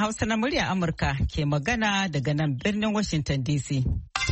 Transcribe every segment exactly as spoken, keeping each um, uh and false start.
Hausa na murya Amurka ke magana daga nan birnin Washington D C.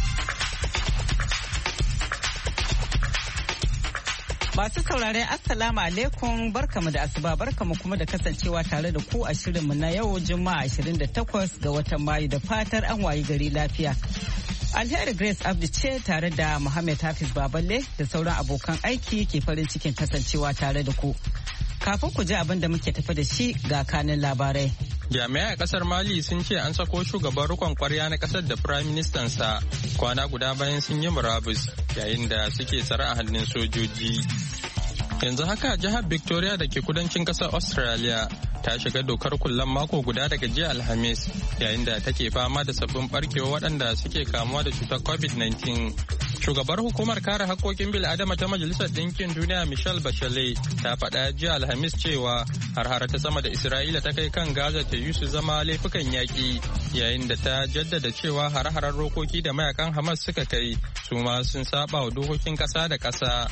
Masu saurare Assalamu alaikum barkamu da asuba barkamu kuma da kasancewa tare da ku a shirinmu na yau Juma'a ashirin da takwas ga watan Mayu da fatar an wayi gari lafiya. Alheri Grace Abdi ce tare da Muhammad Hafiz Baballe da sauran abokan aiki ke farin cikin kasancewa tare da ku. Kafin ku ji abin da muke tafi da shi ga kanin labarai. Jami'ai a kasar Mali sun ce an sako shugaban rikon kwarya na kasar da Prime Minister sa kwana guda bayan sun yi murabus yayin da suke tsare a hannun sojoji. Yanzu haka jihar Victoria da ke kudancin kasar Australia ta shiga dokar kullen mako guda daga jiya Alhamis yayin da take fama da sabbin barkewa waɗanda suke kamuwa da cutar covid nineteen. Shugabar hukumar kare haƙƙoƙin bil'adama ta Majalisar Ɗinkin Duniya Michelle Bachelet ta faɗa jiya Alhamis cewa har ta sama da Isra'ila ta kai kan Gaza ta yi su zama laifukan yaƙi yayin da ta jaddada cewa har-harar rokoki da mayakan Hamas suka kai su ma sun saba wa dokokin ƙasa da ƙasa.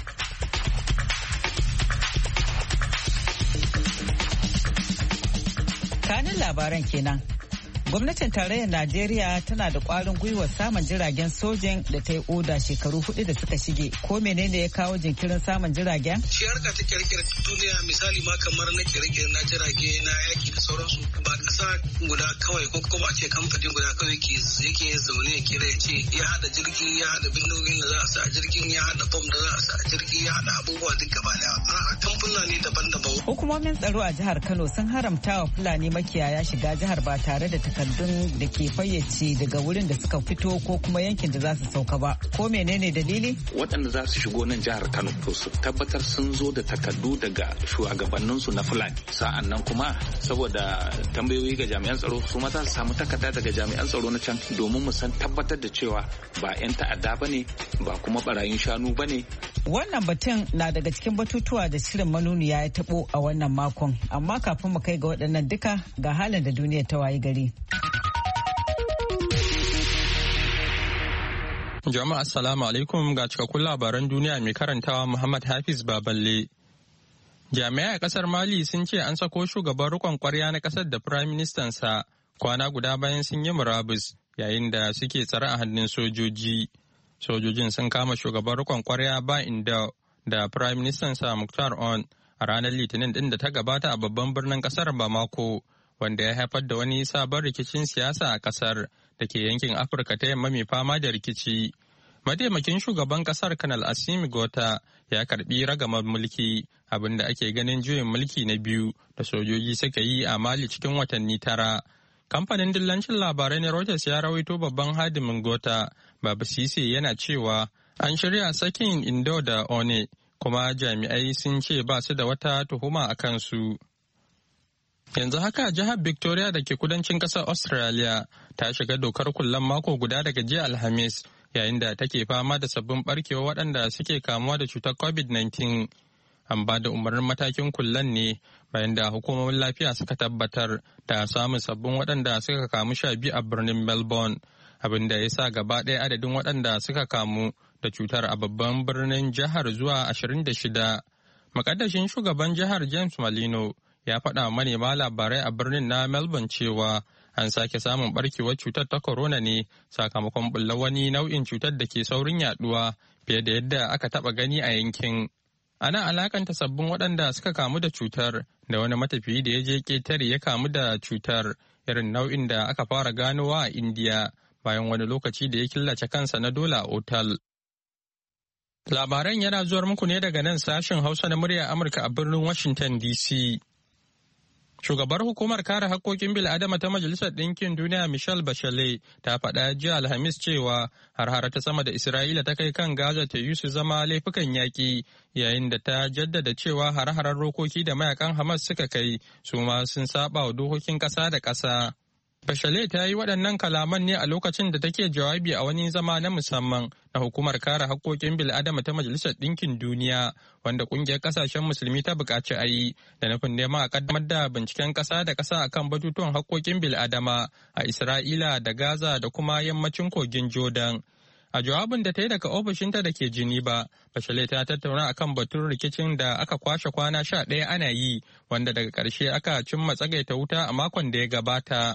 Kanin labaran kenan. Gwamnatin tarayyar Najeriya tana da ƙwarin gwiwar samun jiragen sojin da ta yi oda shekaru hudu da suka shige. Ko menene ya kawo jinkirin samun jiragen? Shi harka ta kirkira duniya misali ma kamar na kirkira na jirage na yaki da sauransu ba ƙasa guda kawai ko kuma a ce kamfanin guda kawai ke yake zaune ya kira ya ce ya haɗa jirgin ya haɗa bindigogin da za a sa a jirgin ya haɗa bom da za a sa a jirgin ya haɗa abubuwa duk gaba daya. A'a kamfuna ne daban-daban. Hukumomin tsaro a jihar Kano sun haramta wa Fulani makiyaya shiga jihar ba tare da takardun da ke fayyace daga wurin da suka fito ko kuma yankin da za su sauka ba. Ko menene dalili? Waɗanda za su shigo nan jihar Kano to su tabbatar sun zo da takardu daga shugabanninsu na Fulani. Sa'an nan kuma saboda tambayoyi ga jami'an tsaro su ma za su samu takarda daga jami'an tsaro na can domin mu san tabbatar da cewa ba 'yan ta'adda ba ne ba kuma barayin shanu ba ne. Wannan batun na daga cikin batutuwa da shirin manuniya ya taɓo a wannan makon. Amma kafin mu kai ga waɗannan duka ga halin da duniyar ta wayi gari. Jama'a assalamu alaikum ga cikakkun labaran duniya mai karantawa Muhammad Hafiz Baballe. Jami'ai a kasar Mali sun ce an sako shugaban rikon kwarya na kasar da Prime Minister sa kwana guda bayan sun yi murabus yayin da suke tsare a hannun sojoji. Sojojin sun kama shugaban rikon kwarya ba inda da Prime Minister sa Mukhtar On a ranar Litinin din da ta gabata a babban birnin kasar Bamako, wanda ya haifar da wani sabon rikicin siyasa a kasar da ke yankin Afirka ta yamma mai fama da rikici. Mataimakin shugaban kasar Kanal Assimi Gota ya karbi ragamar mulki, abinda ake ganin juyin mulki na biyu da sojoji suka yi a Mali cikin watanni tara. Kamfanin dillancin labarai na Reuters ya rawaito babban hadimin Gota, Baba Sise, yana cewa an shirya sakin Indo da One, kuma jami'ai sun ce ba su da wata tuhuma a kansu. Yanzu haka jihar Victoria da ke kudancin ƙasar Australia ta shiga dokar kullen mako guda daga jiya Alhamis yayin da take fama da sabbin barkewa waɗanda suke kamuwa da cutar covid nineteen. An ba da umarnin matakin kullen ne bayan da hukumomin lafiya suka tabbatar da samun sabbin waɗanda suka kamu sha biyu a birnin Melbourne, abin da ya sa gaba ɗaya adadin waɗanda suka kamu da cutar a babban birnin jihar zuwa ashirin da shida. Makaddashin shugaban jihar James Malino ya faɗa manema labarai a birnin na Melbourne cewa an sake samun barkewar cutar ta corona ne sakamakon bulla wani nau'in cutar da ke saurin yaduwa fiye da yadda aka taɓa gani a yankin. Ana alakanta sabbin waɗanda suka kamu da cutar da wani matafiyi da ya je ƙetare ya kamu da cutar irin nau'in da aka fara ganowa a Indiya bayan wani lokaci da ya killace kansa na dole a otal. Labaran yana zuwar muku ne daga nan sashen Hausa na murya Amurka a birnin Washington D C. Shugabar hukumar kare haƙƙoƙin bil'adama ta Majalisar Ɗinkin Duniya Michelle Bachelet ta faɗa jiya Alhamis cewa har-hara ta sama da Isra'ila ta kai kan Gaza ta yi su zama laifukan yaƙi yayin da ta jaddada cewa har-harar rokoki da mayakan Hamas suka kai su ma sun saba wa dokokin ƙasa da ƙasa. Bachelet ta yi waɗannan kalaman ne a lokacin da take jawabi a wani zama na musamman na hukumar kare haƙƙoƙin bil'adama ta Majalisar Ɗinkin Duniya, wanda ƙungiyar ƙasashen musulmi ta buƙaci a yi da nufin neman a ƙaddamar da binciken ƙasa da ƙasa akan batutuwan haƙƙoƙin bil'adama a Isra'ila da Gaza da kuma yammacin kogin Jordan. A jawabin da ta yi daga ofishinta da ke Geneva, Bachelet ta tattauna akan batun rikicin da aka kwashe kwana sha ɗaya ana yi, wanda daga ƙarshe aka cimma tsagaita wuta a makon da ya gabata.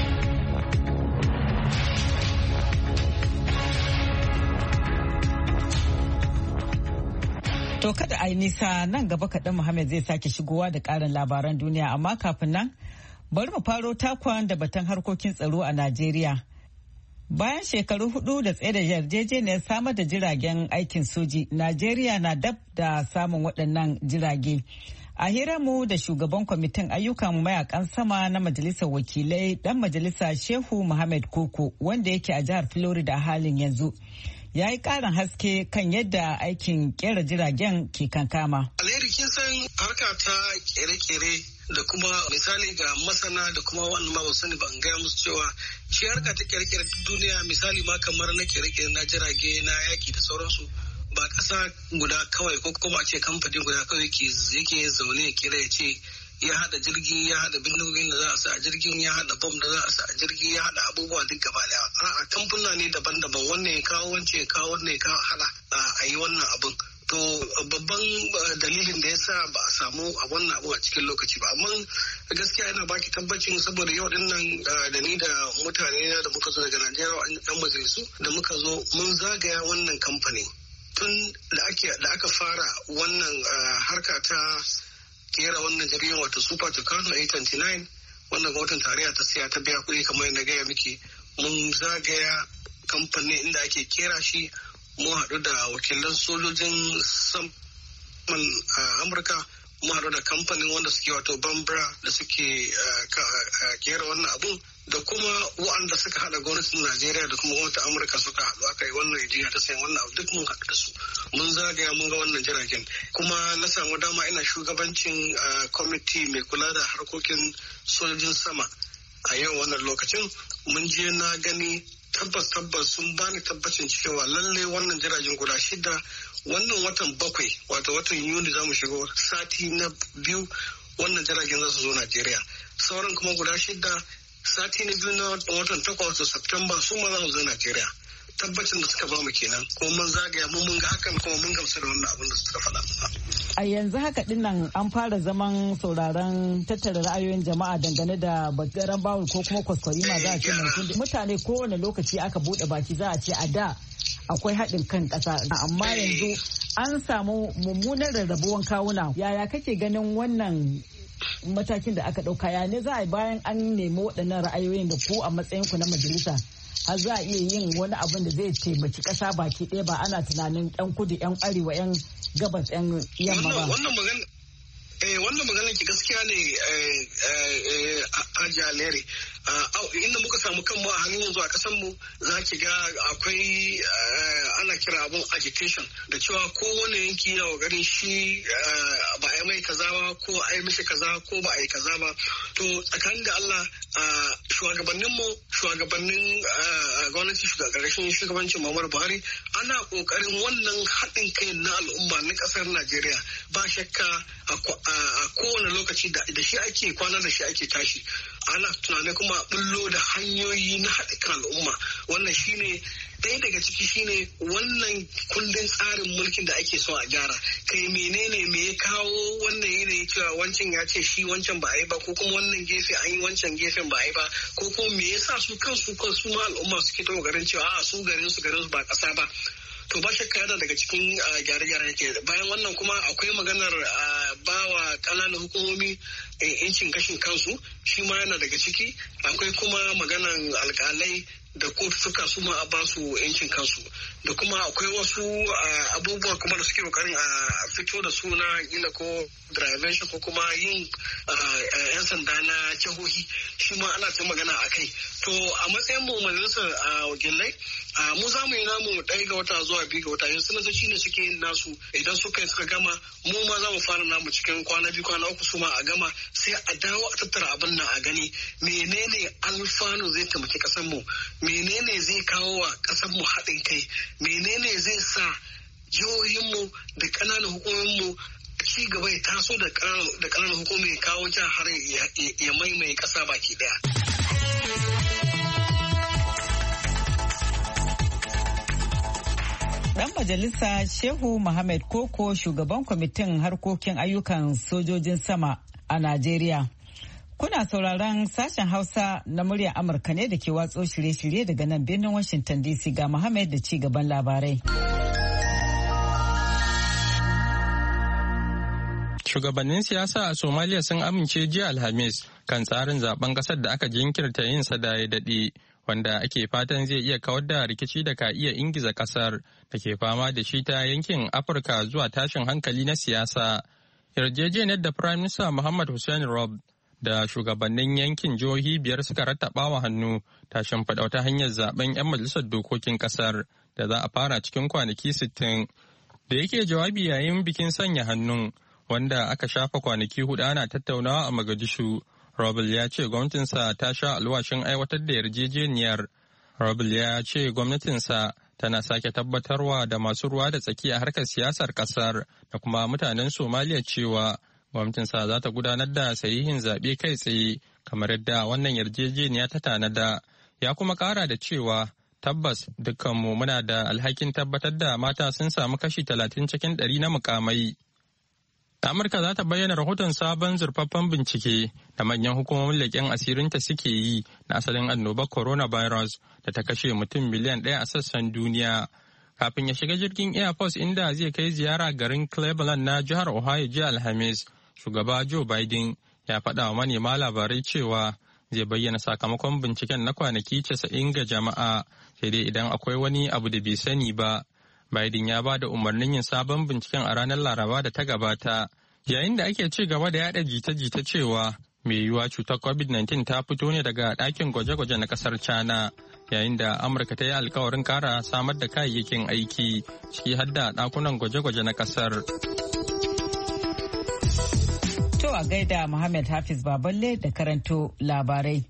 To kada a yi nisa, nan gaba kaɗan Muhammad zai sake shigowa da ƙarin labaran duniya, amma kafin nan bari mu faro takwan da batun harkokin tsaro a Najeriya. Bayan shekaru hudu da tsaye da yarjejeniyar samar da jiragen aikin soji, Najeriya na dab da samun waɗannan jirage. A hiranmu da shugaban kwamitin ayyukan mayakan sama na Majalisar Wakilai, ɗan majalisa Shehu Muhammad Koko, wanda yake a jihar Florida a halin yanzu, ya yi ƙarin haske kan yadda aikin ƙera jiragen ke kankama. Alheri, kin san harka ta ƙere-ƙere da kuma misali ga masana da kuma wannan ma ba sani ba an gaya musu cewa shi harka ta ƙere-ƙere duniya, misali ma kamar na ƙere-ƙere na jirage na yaƙi da sauransu, ba ƙasa guda kawai ko kuma a ce kamfani guda kawai yake zaune ya kira ya ce ya haɗa jirgi, ya haɗa bindigogin da za a sa a jirgin, ya haɗa bom da za a sa a jirgi, ya haɗa abubuwa duk gaba ɗaya. A'a, kamfuna ne daban-daban, wannan ya kawo wancan ya kawo wannan ya kawo haɗa a yi wannan abun. To babban dalilin da ya sa ba a samu a wannan abu a cikin lokaci ba, amma gaskiya yana baki tabbacin saboda yau din nan da ni da mutane da muka zo daga Najeriya yan majalisu da muka zo mun zagaya wannan kamfani tun da aka fara wannan harka ta kera wannan jirgin wato Super Tucano eight twenty-nine, wannan gwamnatin tarayya ta siya ta biya kuɗi kamar yadda gaya miki. Mun zagaya kamfani inda ake kera shi, mun haɗu da wakilan sojojin saman Amurka, mun haɗu da kamfanin wanda suke wato Bambara da suke kera wannan abun, da kuma wa'anda suka haɗa gwamnatin Najeriya da kuma gwamnatin Amurka suka haɗu aka yi wannan yarjejeniya ta sayan wannan abu, duk mun haɗu da su. Mun zagaya mun ga wannan jiragen, kuma na samu dama ina shugabancin kwamiti mai kula da harkokin sojojin sama a yau wannan lokacin. Mun je na gani tabbas tabbas sun bani tabbacin cewa lalle wannan jiragen guda shida wannan watan bakwai wato watan Yuni za mu shigo sati na biyu wannan jiragen za su zo Najeriya. Sauran kuma guda shida sati na biyu na watan takwas wato Septemba su ma za mu zo Najeriya. Tabbacin da suka ba mu kenan, kuma mun zagaya mun mun ga hakan, kuma mun gamsu da wannan abin da suka faɗa. A yanzu haka dinnan an fara zaman sauraron tattara ra'ayoyin jama'a dangane da bangaren bawul ko kuma kwaskwarima za a ce mutane kowane lokaci aka bude baki za a ce a da akwai haɗin kan ƙasa, amma yanzu an samu mummunan rarrabuwan kawuna. Yaya kake ganin wannan matakin da aka ɗauka? Ya ne za a yi bayan an nemi waɗannan ra'ayoyin da ku a matsayinku na majalisa har za a iya yin wani abin da zai taimaki ƙasa baki ɗaya, ba ana tunanin yan kudu yan arewa yan gabas yan yamma ba. Wannan magana eh wannan magana ki gaskiya ne a jalere. Inda muka samu kanmu a hannun yanzu a kasan mu za ki ga akwai ana kira abun agitation da cewa kowane yanki yana kokarin shi ba a yi mai kaza ba ko a yi mishi kaza ko ba a yi kaza ba. To tsakanin da Allah shugabannin mu shugabannin gwamnati shugabannin shugabancin Muhammadu Buhari ana kokarin wannan haɗin kai na al'umma na ƙasar Najeriya. Ba shakka a kowane lokaci da shi ake kwana da shi ake tashi. Ana tunanin kuma bullo da hanyoyi na haɗin kan al'umma. Wannan shine ɗaya daga ciki shine wannan kundin tsarin mulkin da ake so a gyara. Kai menene me ya kawo wannan yanayi cewa wancan ya ce shi wancan ba a yi ba, ko kuma wannan gefe an yi wancan gefen ba a yi ba, ko kuma me yasa su kansu kansu ma al'umma suke ta kokarin cewa a su garin su garin su ba ƙasa ba. To ba shakka yana daga cikin gyare-gyare ke. Bayan wannan kuma akwai maganar bawa ƙananan hukumomi incin gashin kansu, shi ma yana daga ciki. Akwai kuma maganar alƙalai da kotuka su ma a ba su yancin kansu, da kuma akwai wasu abubuwa kuma da suke kokarin a fito da suna ila ko drivation ko kuma yin yan sanda na jihohi, shi ma ana ta magana a kai. To a matsayin mu majalisar wakilai mu za mu yi namu ɗaya ga wata zuwa biyu ga wata, yanzu sanatoci ne suke yin nasu. Idan suka suka gama mu ma za mu fara namu cikin kwana biyu kwana uku su ma a gama, sai a dawo a tattara abin nan a gani menene alfanu zai taimaki ƙasar mu, menene zai kawo wa ƙasar mu haɗin kai, menene zai sa jihohinmu da ƙananan hukumominmu ci gaba ya taso da ƙananan hukumomi ya kawo jihar har ya maimaye ƙasa baki ɗaya. Dan majalisa Shehu Muhammad Koko shugaban kwamitin harkokin ayyukan sojojin sama a Najeriya. Kuna sauraron sashen Hausa na muryar Amurka ne da ke watso shirye-shirye daga nan birnin Washington D C ga Muhammad da ci gaban labarai. Shugabannin siyasa a Somalia sun amince jiya Alhamis kan tsarin zaben kasar da aka jinkirta yin sa da ya daɗe, wanda ake fatan zai iya kawar da rikici da ka iya ingiza kasar da ke fama da shi ta yankin Afirka zuwa tashin hankali na siyasa. Yarjejeniyar da Prime Minister Muhammad Hussein Rob da shugabannin yankin jihohi biyar suka rattaba wa hannu ta shimfiɗa wata hanyar zaben 'yan majalisar dokokin kasar da za a fara cikin kwanaki sittin. Da yake jawabi yayin bikin sanya hannun, wanda aka shafa kwanaki hudu ana tattaunawa a Mogadishu, Robel ya ce gwamnatinsa ta sha alwashin aiwatar da yarjejeniyar. Robel ya ce gwamnatinsa tana sake tabbatarwa da masu ruwa da tsaki a harkar siyasar kasar da kuma mutanen Somaliya cewa gwamnatinsa za ta gudanar da sahihin zaɓe kai tsaye kamar yadda wannan yarjejeniya ta tanada. Ya kuma ƙara da cewa tabbas dukkanmu muna da alhakin tabbatar da mata sun samu kashi talatin cikin ɗari na mukamai. Amurka za ta bayyana rahoton sabon zurfaffen bincike da manyan hukumomin leƙen asirinta suke yi na asalin annobar coronavirus da ta kashe mutum miliyan ɗaya a sassan duniya. Kafin ya shiga jirgin Air Force inda zai kai ziyara garin Cleveland na jihar Ohio jiya Alhamis, shugaba Joe Biden ya faɗa wa manema labarai cewa zai bayyana sakamakon binciken na kwanaki casa'in ga jama'a, sai dai idan akwai wani abu da bai sani ba. Biden ya ba da umarnin yin sabon binciken a ranar Laraba da ta gabata, yayin da ake ci gaba da yada jita-jita cewa mai yiwuwa cutar covid nineteen ta fito ne daga ɗakin gwaje-gwaje na ƙasar China, yayin da Amurka ta yi alkawarin ƙara samar da kayayyakin aiki, ciki har da ɗakunan gwaje-gwaje na ƙasar. To a gaida Muhammad Hafiz Baballe da karanto labarai.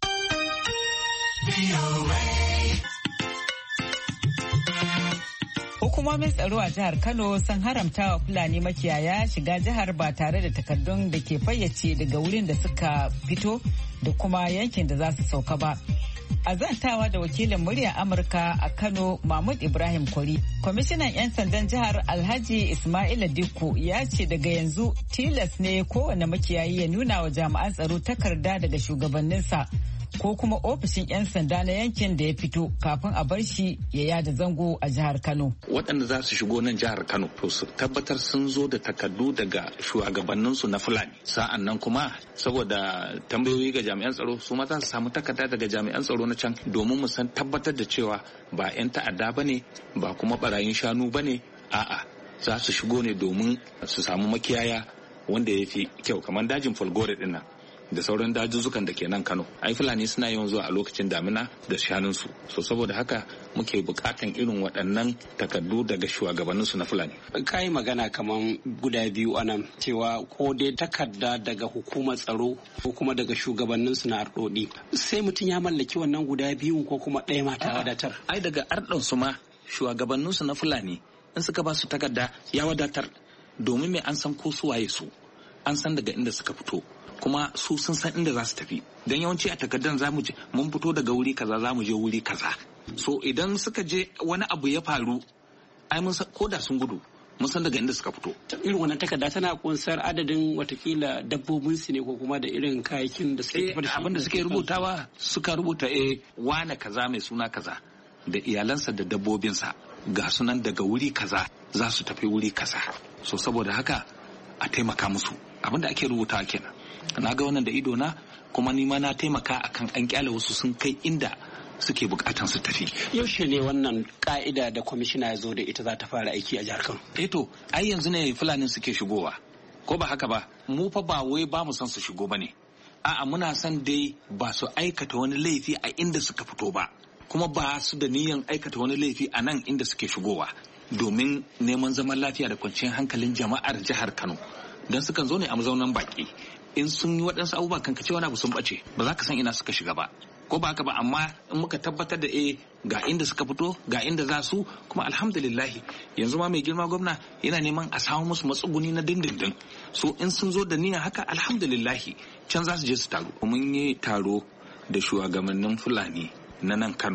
Hukumomin tsaro a jihar Kano sun haramta wa Fulani makiyaya shiga jihar ba tare da takardun da ke fayyace daga wurin da suka fito da kuma yankin da za su sauka ba. A zantawa da wakilin muryar Amurka a Kano Mahmud Ibrahim Kwari, kwamishinan 'yan sandan jihar Alhaji Ismaila Dikko ya ce daga yanzu tilas ne kowane makiyayi ya nuna wa jami'an tsaro takarda daga shugabanninsa ko kuma ofishin 'yan sanda na yankin da ya fito kafin a bar shi ya yada zango a jihar Kano. Waɗanda za su shigo nan jihar Kano to su tabbatar sun zo da takardu daga shugabanninsu na Fulani. Sa'an nan kuma saboda tambayoyi ga jami'an tsaro su ma za su samu takarda daga jami'an tsaro na can domin mu san tabbatar da cewa ba 'yan ta'adda ba ne ba kuma barayin shanu ba ne, a'a za su shigo ne domin su samu makiyaya wanda ya fi kyau kamar dajin Falgore ɗin nan da sauran dajuzzukan da ke nan Kano. Ai Fulani suna yawan zuwa a lokacin damina da shanunsu. So saboda haka muke bukatan irin waɗannan takardu daga shugabanninsu na Fulani. Ka yi magana kamar guda biyu anan cewa ko dai takarda daga hukumar tsaro ko kuma daga shugabanninsu na arɗoɗi. Sai mutum ya mallaki wannan guda biyu ko kuma ɗaya ma ta wadatar. Ai daga arɗonsu ma shugabanninsu na Fulani in suka ba su takarda ya wadatar, domin me an san ko su waye su, an san daga inda suka fito, kuma su sun san inda za su tafi. Don yawanci a takardar za mu je mun fito daga wuri kaza za mu je wuri kaza. So idan suka je wani abu ya faru, ai mun san ko da sun gudu mun san daga inda suka fito. Irin wannan takarda tana kunsar adadin watakila dabbobin su ne ko kuma da irin kayakin da suke tafi da shi. Abin da suke rubutawa suka rubuta eh wane kaza mai suna kaza da iyalansa da dabbobinsa ga sunan daga wuri kaza za su tafi wuri kaza. So saboda haka a taimaka musu. Abin da ake rubutawa kenan. Na ga wannan da ido na kuma ni ma na taimaka akan an kyale wasu sun kai inda suke bukatan su tafi. Yaushe ne wannan ka'ida da kwamishina ya zo da ita za ta fara aiki a jihar Kano? Eh to, ai yanzu ne Fulani suke shigowa. Ko ba haka ba? Mu fa ba wai ba mu san su shigo bane. A'a muna san dai ba su aikata wani laifi a inda suka fito ba. Kuma ba su da niyyar aikata wani laifi a nan inda suke shigowa. Domin neman zaman lafiya da kwanciyar hankalin jama'ar jihar Kano. Dan sukan zo ne a mazaunan baki. In sun yi waɗansu abubuwa kan kace wani abu sun ɓace ba za ka san ina suka shiga ba, ko ba haka ba. Amma in muka tabbatar da eh ga inda suka fito ga inda za su, kuma alhamdulillahi yanzu ma mai girma gwamna yana neman a samu musu matsuguni na dindindin. So in sun zo da niyya haka alhamdulillahi can za su je su taro. Mun yi taro da shugabannin Fulani na nan Kano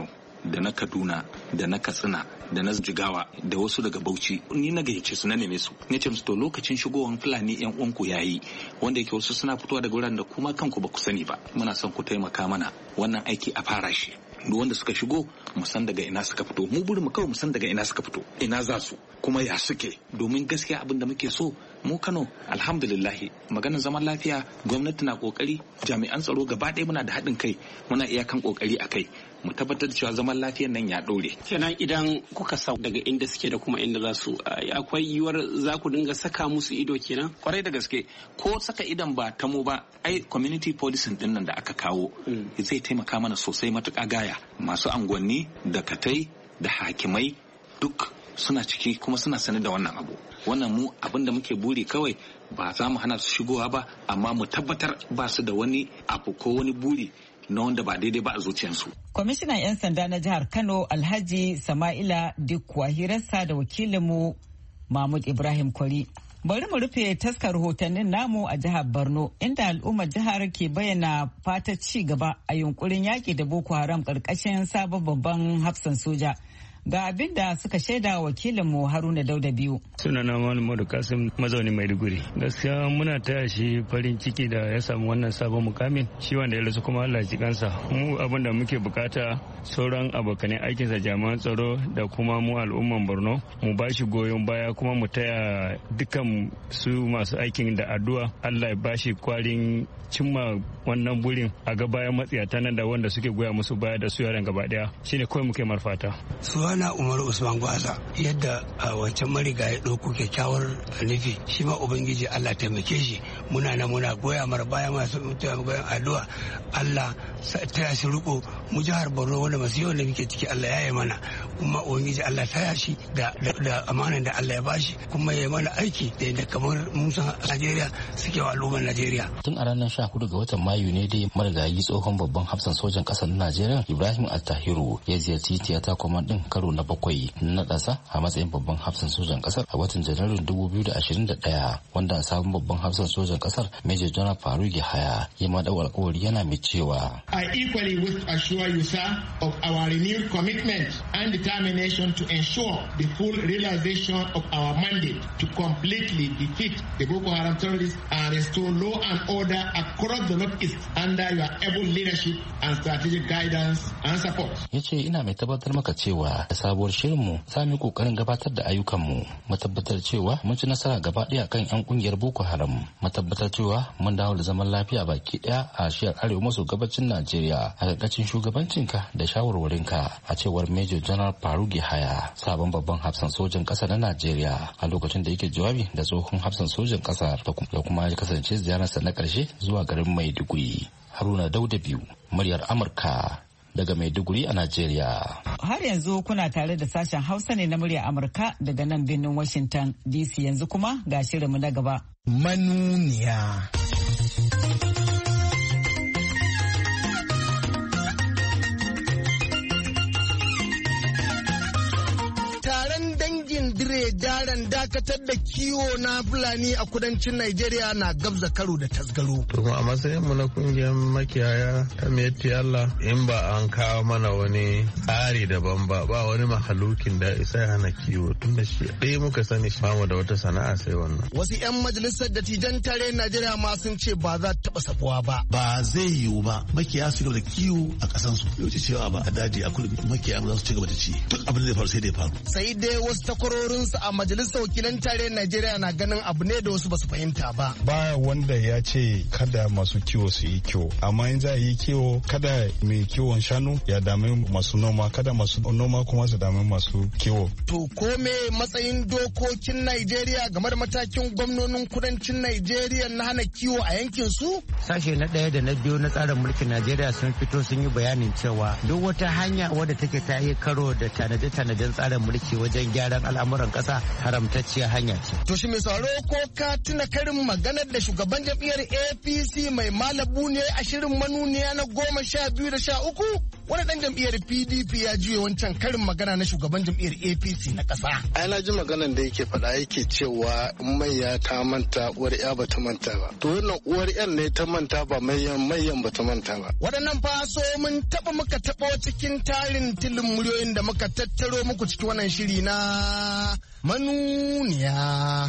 da na Kaduna da na Katsina da na Jigawa da wasu daga Bauchi ni na gayyace su na neme su ne ce musu to lokacin shigowar Fulani yan uwanku yayi wanda yake wasu suna fitowa daga wuraren da kuma kanku ba ku sani ba muna son ku taimaka mana wannan aiki a fara shi duk wanda suka shigo mu san daga ina suka fito mu burin mu kawai mu san daga ina suka fito ina za su kuma ya suke domin gaskiya abin da muke so mu Kano alhamdulillah maganar zaman lafiya gwamnati na kokari jami'an tsaro gaba ɗaya muna da haɗin kai muna iyakan kokari akai mu tabbatar da cewa zaman lafiyar nan ya ɗore. Kenan idan kuka sa daga inda suke da kuma inda za su akwai yiwuwar za ku dinga saka musu ido kenan? Kwarai da gaske ko saka idon ba ta mu ba ai community policing din nan da aka kawo zai taimaka mana sosai matuƙa gaya masu angwanni da katai da hakimai duk suna ciki kuma suna sane da wannan abu wannan mu abinda muke buri kawai ba za mu hana su shigowa ba amma mu tabbatar ba su da wani abu ko wani buri na wanda ba daidai ba a zuciyarsu. Kwamishinan 'yan sanda na jihar Kano Alhaji Sama'ila Dikwa hirarsa da wakilinmu Mahmud Ibrahim Kwari. Bari mu rufe taskar rahotannin namu a jihar Borno inda al'ummar jihar ke bayyana fata ci gaba a yunkurin yaƙi da Boko Haram ƙarƙashin sabon babban hafsan soja. Ga abin da suka shaida wakilinmu Haruna Dauda biyu. Sunana Muhammadu Kasim mazauni Maiduguri. Gaskiya muna taya shi farin ciki da ya samu wannan sabon mukamin shi wanda ya rasu kuma Allah ji kansa. Mu abin da muke bukata sauran abokanai aikinsa jami'an tsaro da kuma mu al'umman Borno mu ba shi goyon baya kuma mu taya dukkan su masu aikin da addu'a Allah ya ba shi kwarin cimma wannan burin a ga bayan matsiyata nan da wanda suke goya musu baya da su yaran gaba daya shine kawai muke marfata. Suwana Umaru Usman Gwaza yadda a wancan mariga ya ɗauko kyakkyawar nufi shi ma Ubangiji Allah taimake shi muna na muna goya mara baya masu mutuwa goyon addu'a Allah taya shi riko mu jihar Borno wanda masu yawan da muke ciki Allah ya yi mana kuma Ubangiji Allah taya shi da da amanan da Allah ya bashi kuma ya yi mana aiki da yadda kamar mun san Najeriya suke wa al'ummar Najeriya. Tun a ranar sha hudu ga watan Mayu ne dai marigayi tsohon babban hafsan sojan ƙasar Najeriya Ibrahim Attahiru ya ziyarci tiyata kwaman din karo na bakwai na ƙasa a matsayin babban hafsan sojan ƙasar a watan Janairun dubu biyu da ashirin da ɗaya wanda sabon babban hafsan sojan ƙasar Major General Faruk Yahaya ya ma dau alƙawari yana mai cewa I equally wish to assure you sir of our renewed commitment and determination to ensure the full realization of our mandate to completely defeat the Boko Haram terrorists and restore law and order across the Northeast under your able leadership and strategic guidance and support. Ya ce ina mai tabbatar maka cewa da sabuwar shirinmu za mu yi kokarin gabatar da ayyukanmu mu tabbatar cewa mun ci nasara gaba ɗaya kan 'yan kungiyar Boko Haram mu tabbatar cewa mun dawo da zaman lafiya baki ɗaya a shiyar arewa maso gabacin Najeriya a ƙarƙashin shugabancinka da shawarwarinka a cewar Major General Faruk Yahaya sabon babban hafsan sojan ƙasa na Najeriya a lokacin da yake jawabi da tsohon hafsan sojan ƙasar da kuma ya kasance ziyararsa na ƙarshe zuwa garin Maiduguri. Haruna Dauda biyu muryar Amurka daga Maiduguri a Najeriya. Har yanzu kuna tare da sashen Hausa ne na muryar Amurka daga nan birnin Washington D C yanzu kuma ga shirinmu na gaba. Manuniya. Dire daren dakatar da kiwo na Fulani a kudancin Najeriya na gabza karo da tasgaro. To a matsayin mu na kungiyar makiyaya ta Meti Allah in ba an kawo mana wani tsari daban ba ba wani mahalukin da isa hana kiwo tunda shi ɗaya muka sani ba mu da wata sana'a sai wannan. Wasu 'yan majalisar dattijan tare Najeriya ma sun ce ba za ta taɓa sabuwa ba. Ba zai yiwu ba makiyaya su gaba da kiwo a ƙasansu. Yau ce cewa ba a daji a kudu makiyaya za su ci gaba da ci. Duk abin da ya faru sai da ya faru. Sai dai wasu takwarorinsu a majalisar wakilan tare Najeriya na ganin abu ne da wasu basu fahimta ba. Ba wanda ya ce kada masu kiwo su yi kiwo, amma in za a yi kiwo kada mai kiwon shanu ya dami masu noma, kada masu noma kuma su dami masu kiwo. To ko me matsayin dokokin Najeriya game da matakin gwamnonin kudancin Najeriya na hana kiwo a yankin su? Sashe na ɗaya da na biyu na tsarin mulkin Najeriya sun fito sun yi bayanin cewa duk wata hanya wadda take ta yi karo da tanade-tanaden tsarin mulki wajen gyaran al'amuran ƙasa haramtacciyar hanya ce. To shi mai sauraro ko ka tuna karin maganar da shugaban jam'iyyar A P C mai malabu ne a shirin manuniya na goma sha biyu da sha uku? wani dan jam'iyyar P D P ya juye wancan karin magana na shugaban jam'iyyar A P C na ƙasa. Ai na ji maganan da yake faɗa yake cewa maiya ta manta uwar ya ba ta manta ba. To wannan uwar yan ne ta manta ba maiyan maiyan ba ta manta ba. Waɗannan faso mun taɓa muka taɓa cikin tarin tilin muryoyin da muka tattaro muku cikin wannan shiri na manuniya.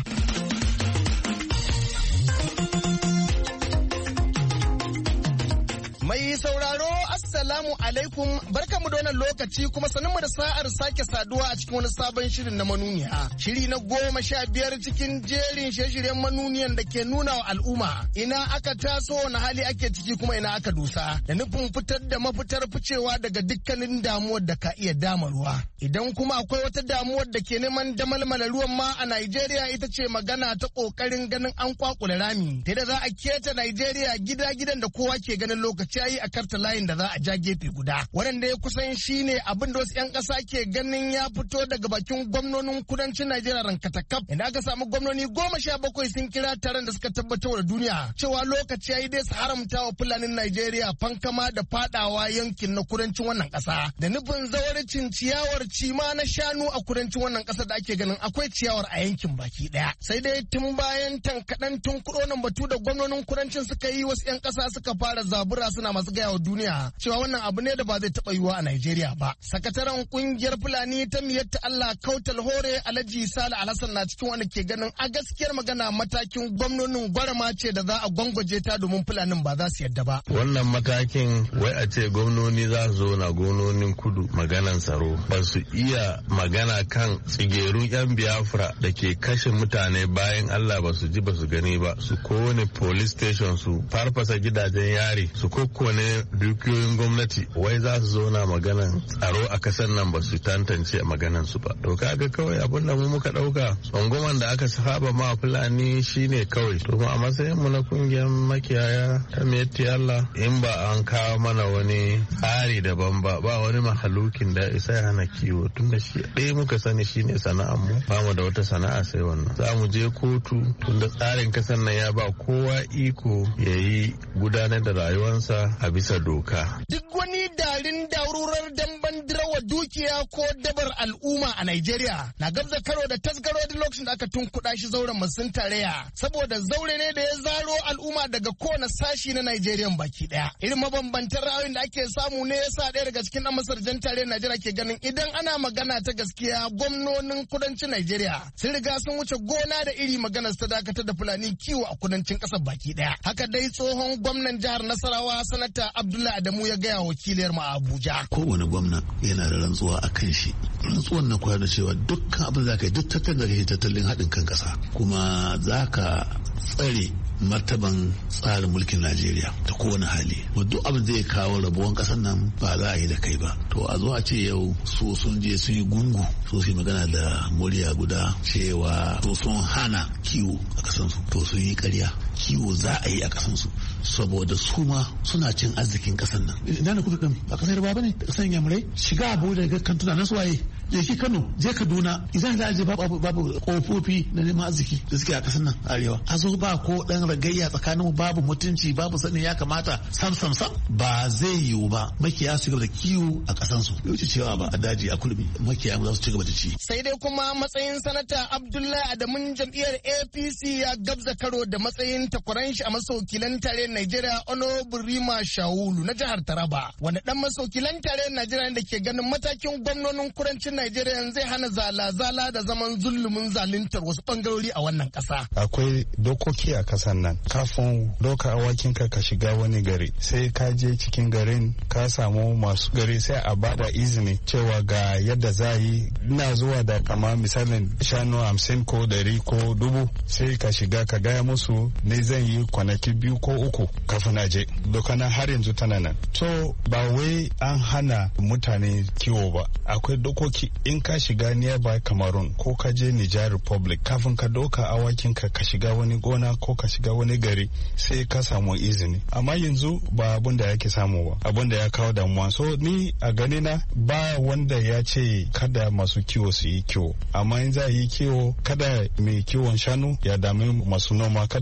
Mai sauraro Assalamu alaikum barkamu da wannan lokaci kuma sanin da sa'ar sake saduwa a cikin wani sabon shirin na manuniya. Shiri na goma sha biyar cikin jerin shirye-shiryen manuniyan da ke nuna wa al'umma ina aka taso wani hali ake ciki kuma ina aka dusa da nufin fitar da mafitar ficewa daga dukkanin damuwar da ka iya dama ruwa. Idan kuma akwai wata damuwar da ke neman damalmala ruwan ma a Najeriya ita ce magana ta kokarin ganin an kwakula rami. Ta da za a keta Najeriya gida-gidan da kowa ke ganin lokaci yayi a karta layin da za a ja gefe guda. Wanda ya kusan shine abin da wasu 'yan ƙasa ke ganin ya fito daga bakin gwamnonin kudancin Najeriya rankatakaf. Inda aka samu gwamnoni goma sha bakwai sun kira taron da suka tabbatar da duniya cewa lokaci yayi dai su haramta wa Fulanin Najeriya fankama da fadawa yankin na kudancin wannan ƙasa. Da nufin zawarcin ciyawar cima na shanu a kudancin wannan ƙasa da ake ganin akwai ciyawar a yankin baki ɗaya. Sai dai tun bayan tankaɗan tun kuɗonan batu da gwamnonin kudancin suka yi wasu 'yan ƙasa suka fara zabura suna masu gaya wa duniya cewa wannan abu ne da ba zai taɓa yiwuwa a Najeriya ba. Sakataren kungiyar Fulani ta miyatta Allah Kautal Hore Alhaji Sale Alhassan na cikin wanda ke ganin a gaskiyar magana matakin gwamnonin gwarama ce da za a gwangwaje ta domin Fulanin ba za su yadda ba. Wannan matakin wai a ce gwamnoni za su zo na gwamnonin kudu maganan tsaro ba su iya magana kan tsigerun 'yan Biafra da ke kashe mutane bayan Allah ba su ji ba su gani ba su kone police station su farfasa gidajen yari su kokkone dukiyoyin gwamnati wai za su zo na maganan tsaro a kasar nan ba su tantance maganan su ba. To kaga kawai abin da mu muka dauka tsangwaman da aka saba ma Fulani shine kawai. To a matsayin mu na kungiyar makiyaya ta Miyetti Allah in ba an kawo mana wani tsari daban ba ba wani mahalukin da isa ya hana kiwo tunda shi ɗaya muka sani shine sana'ar mu ba mu da wata sana'a sai wannan. Za mu je kotu tunda tsarin kasar nan ya ba kowa iko ya yi gudanar da rayuwarsa a bisa doka. Duk wani darin darurar damban dirawa dukiya ko dabar al'umma a Najeriya na gabza karo da tasgaro da lokacin da aka tunkuɗa shi zauren masun tarayya saboda zaure ne da ya zaro al'umma daga kowane sashi na Najeriya baki ɗaya. Irin mabambantan ra'ayoyin da ake samu ne yasa ɗaya daga cikin ɗan masarjan tarayyar Najeriya ke ganin idan ana magana ta gaskiya gwamnonin kudancin Najeriya sun riga sun wuce gona da iri maganar ta dakatar da Fulani kiwo a kudancin ƙasar baki ɗaya. Haka dai tsohon gwamnan jihar Nasarawa sanata Abdullahi Adamu ya gaya wakiliyar mu a Abuja. Kowane gwamna yana da rantsuwa a kan shi. Rantsuwan na koyar da cewa dukkan abin da ka yi duk tattalin da kake tattalin haɗin kan ƙasa kuma za ka tsare martaban tsarin mulkin Najeriya ta kowane hali. Duk abin zai kawo rabuwan ƙasar nan ba za a yi da kai ba. To a zo a ce yau so sun je sun yi gungu so su yi magana da murya guda cewa to sun hana kiwo a ƙasansu to sun yi ƙarya. Kiwo za a yi a ƙasansu saboda su ma suna cin arzikin ƙasar nan. Ina ne kuka kan a ƙasar ba ne da ƙasar Yamurai shiga abu daga kantuna na suwaye je ki Kano je Kaduna idan za a je babu babu kofofi na neman arziki da suke a ƙasar nan arewa. A zo ba ko ɗan ragayya tsakanin babu mutunci babu sanin ya kamata sam sam sam ba zai yiwu ba makiya su gaba da kiwo a ƙasansu. Bai wuce cewa ba a daji a kulmi makiya za su ci gaba da ci. Sai dai kuma matsayin sanata Abdullahi Adamun jam'iyyar A P C ya gabza karo da matsayin takwaran shi a masaukilan tarayyar Najeriya Honorable Rima Shawulu na jihar Taraba wanda dan masaukilan tarayyar Najeriya da ke ganin matakin gwamnonin kudancin Najeriya zai hana zala-zala da zaman zulumin zaluntar wasu bangarori a wannan kasa. Akwai dokoki a kasan nan kafin doka awakin ka ka shiga wani gari sai ka je cikin garin ka samu masu gari sai a bada izini cewa ga yadda za yi ina zuwa da kama misalin shanu hamsin ko dari ko dubu sai ka shiga ka gaya musu ne zan yi kwanaki biyu ko uku kafin na je doka na har yanzu tana nan. To ba wai an hana mutane kiwo ba akwai dokoki in ka shiga nearby Cameroon ko ka je Niger Republic kafin ka doka awakin ka ka shiga wani gona ko ka shiga wani gari sai ka samu izini amma yanzu ba abun da yake samu ba abun da ya kawo damuwa. So ni a gani na ba wanda ya ce kada masu kiwo su yi kiwo amma in za yi kiwo kada mai kiwon shanu ya dami masu noma kada masu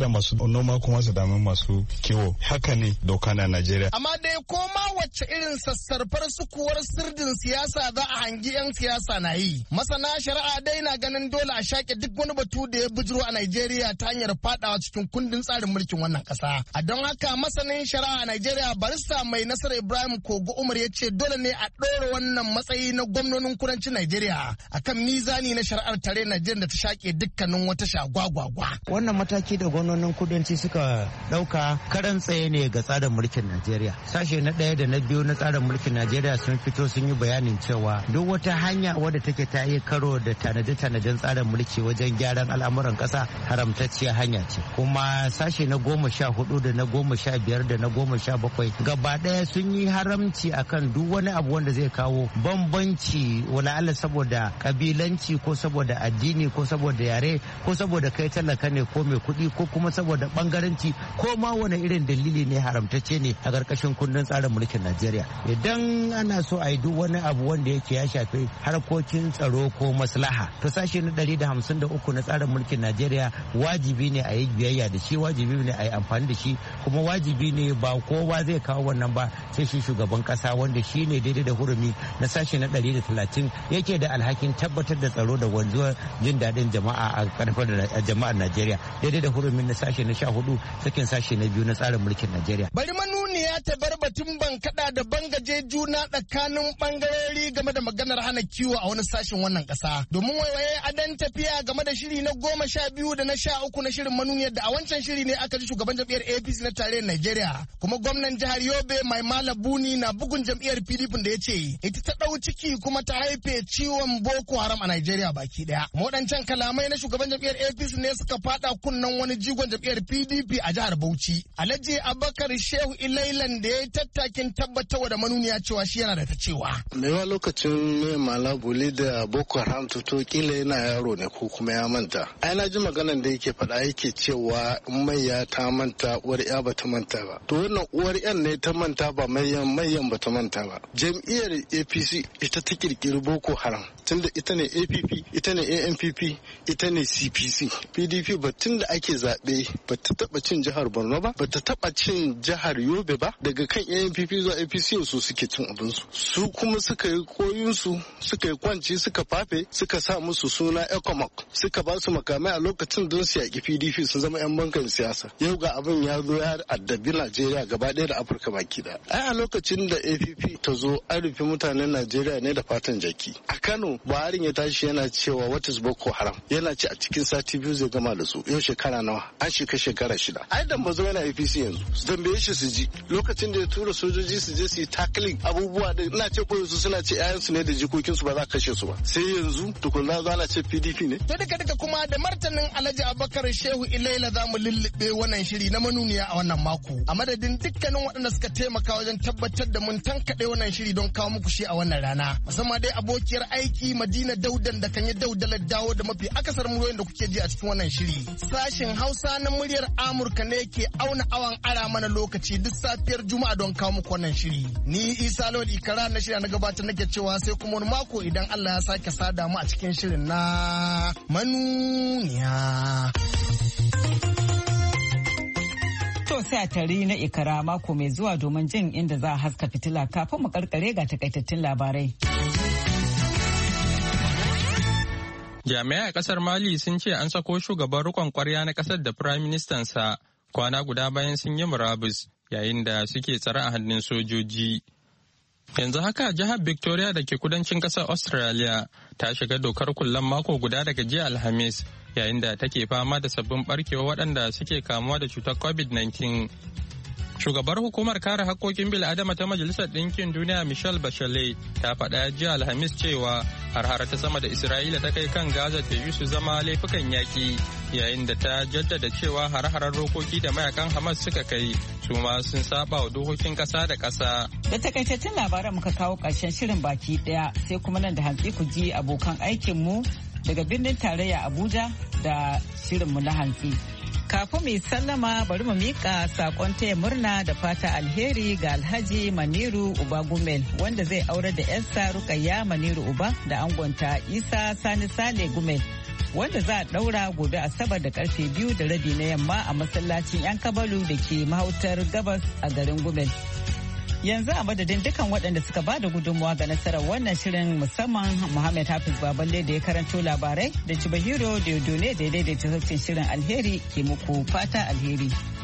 noma kuma su dami masu kiwo. Haka ne doka na Najeriya. Amma dai koma wacce irin sassarfar sukuwar sirdin siyasa za a hangi 'yan siyasa na yi. Masana shari'a dai na ganin dole a shaƙe duk wani batu da ya bijiro a Najeriya ta hanyar fadawa cikin kundin tsarin mulkin wannan ƙasa. A don haka masanin shari'a a Najeriya barista mai Nasara Ibrahim Kogo Umar ya ce dole ne a ɗora wannan matsayi na gwamnonin kudancin Najeriya akan mizani na shari'ar tare Najeriya da ta shaƙe dukkanin wata shagwagwagwa. Wannan mataki da gwamnonin kudanci suka ɗauka karan tsaye ne ga tsarin mulkin Najeriya. Sashe na ɗaya da na biyu na tsarin mulkin Najeriya sun fito sun yi bayanin cewa duk wata hanya wadda take ta yi karo da tanade-tanaden tsarin mulki wajen gyaran al'amuran ƙasa haramtacciya hanya ce. Kuma sashe na goma sha hudu da na goma sha biyar da na goma sha bakwai gaba ɗaya sun yi haramci akan duk wani abu wanda zai kawo bambanci wala'ala saboda kabilanci ko saboda addini ko saboda yare ko saboda kai talaka ne ko mai kuɗi ko kuma saboda bangaranci ko ma wani irin dalili ne haramtacce ne a ƙarƙashin kundin tsarin mulkin Najeriya. Idan ana so a yi duk wani abu wanda yake ya shafi harkokin tsaro ko maslaha to sashe na ɗari da hamsin da uku na tsarin mulkin Najeriya wajibi ne a yi biyayya da shi, wajibi ne a yi amfani da shi, kuma wajibi ne ba kowa zai kawo wannan ba sai shi shugaban kasa wanda shi ne daidai da hurumi na sashe na ɗari da talatin yake da alhakin tabbatar da tsaro da wanzuwar jin daɗin jama'a a karfar jama'ar Najeriya daidai da hurumin na sashe na sha hudu sakin sashe na biyu na tsarin mulkin Najeriya. Bari manuniya ta bar batun bankada da bangaje juna tsakanin bangarori game da maganar hana kiwo a wani sashen wannan kasa. Domin waiwaye adan tafiya game da shiri na goma sha biyu da na sha uku na shirin manuniyar da a wancan shiri ne aka ji shugaban jam'iyyar A P C na tarayyar Najeriya. Kuma gwamnan jihar Yobe Mai Mala Buni na bugun jam'iyyar P D P da ya ce ita ta ɗau ciki kuma ta haife ciwon Boko Haram a Najeriya baki ɗaya. Waɗancan kalamai na shugaban jam'iyyar A P C ne suka faɗa kunnen wani jigon jam'iyyar P D P a jihar Bauchi. Alhaji Abubakar Shehu Ilailan da ya yi tattakin tabbatarwa da manuniya cewa shi yana da ta cewa. Mewa lokacin Mai Mala Buni da Boko Haram to kila yana yaro ne ko kuma ya manta. Ai na ji maganan da yake faɗa yake cewa mai ya ta manta uwar ya ba ta manta ba. To wannan uwar yan ne ta manta ba mayan mayan ba ta manta ba. Jam'iyyar A P C ita ta kirkiri Boko Haram. Tunda ita ne A P P, ita ne A N P P, ita ne C P C. P D P ba tun da ake zaɓe ba ta taɓa cin jihar Borno ba, ba ta taɓa cin jihar Yobe ba, daga kan A N P P zuwa A P C su suke cin abinsu. Su kuma suka yi koyunsu, suka yi kwanci, suka fafe, suka sa musu suna ECOMOC, suka ba su makamai a lokacin don su yaƙi P D P sun zama 'yan bankan siyasa. Yau ga abin ya zo ya addabi Najeriya gaba ɗaya da Afirka baki ɗaya. Ai a lokacin da A P P ta zo an rufe mutanen Najeriya ne da fatan jaki. A Kano Buhari ya tashi yana cewa what is Boko Haram, yana ce a cikin sati biyu zai gama da su. Yau shekara nawa? An shika shekara shida. Ai dan bazo yana A P C yanzu. Su tambaye shi su ji lokacin da ya tura sojoji su je su yi tackling abubuwa da ina ce koyo su suna ce 'ya'yansu ne da jikokinsu ba za ka kashe su ba. Sai yanzu tukunna za na ce P D P ne. To duka duka kuma da martanin Alhaji Abubakar Shehu Ilaila za mu lullube wannan shiri na manuniya a wannan mako. A madadin dukkanin waɗanda suka taimaka wajen tabbatar da mun tankaɗe wannan shiri don kawo muku shi a wannan rana. Musamman dai abokiyar aiki Madina Daudan da kan yi daudalar dawo da mafi akasar muryoyin da kuke ji a cikin wannan shiri. Sashen Hausa na muryar Amurka ne ke auna awan ara mana lokaci duk safiyar Juma'a don kawo muku wannan shiri. Ni Isa Lawal Ikara na shirya na gabatar nake cewa sai kuma wani mako idan Allah ya sake sada mu a cikin shirin na manuniya. To sai a tari na Ikara mako mai zuwa domin jin inda za a haska fitila kafin mu karkare ga takaitattun labarai. Jami'ai a kasar Mali sun ce an sako shugaban rikon kwarya na kasar da Prime Minister sa kwana guda bayan sun yi murabus yayin da suke tsare a hannun sojoji. Yanzu haka jihar Victoria da ke kudancin kasar Australia ta shiga dokar kullen mako guda daga jiya Alhamis yayin da take fama da sabbin barkewa waɗanda suke kamuwa da cutar covid nineteen. Shugabar hukumar kare haƙƙoƙin bil'adama ta Majalisar Ɗinkin Duniya Michelle Bachelet ta faɗa jiya Alhamis cewa har ta sama da Isra'ila ta kai kan Gaza ta yi su zama laifukan yaƙi yayin da ta jaddada cewa har-harar rokoki da mayakan Hamas suka kai su ma sun saba wa dokokin ƙasa da ƙasa. Da takaitaccen labaran muka kawo ƙarshen shirin baki ɗaya sai kuma nan da hantsi ku ji abokan aikinmu daga birnin tarayya Abuja da shirinmu na hantsi. Kafin mai sallama bari mu mika sakon taya murna da fata alheri ga Alhaji Maniru Uba Gumel wanda zai aure da yarsa Rukayya Maniru Uba da angonta Isa Sani Sale Gumel wanda za a daura gobe Asabar da karfe biyu da rabi na yamma a masallacin yan Kabalu da ke mahautar gabas a garin Gumel. Yanzu a madadin dukan waɗanda suka ba da gudunmawa ga nasarar wannan shirin musamman Muhammad Hafiz Baballe da ya karanto labarai da Chibahiro Diodone da ya daidaita sautin shirin alheri ke muku fata alheri.